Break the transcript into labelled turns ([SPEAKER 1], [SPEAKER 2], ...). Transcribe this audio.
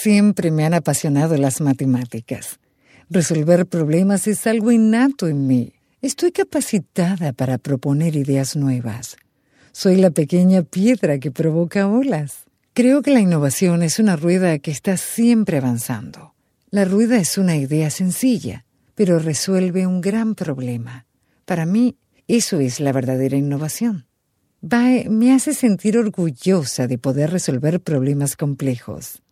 [SPEAKER 1] Siempre me han apasionado las matemáticas. Resolver problemas es algo innato en mí. Estoy capacitada para proponer ideas nuevas. Soy la pequeña piedra que provoca olas. Creo que la innovación es una rueda que está siempre avanzando. La rueda es una idea sencilla, pero resuelve un gran problema. Para mí, eso es la verdadera innovación. BAE me hace sentir orgullosa de poder resolver problemas complejos.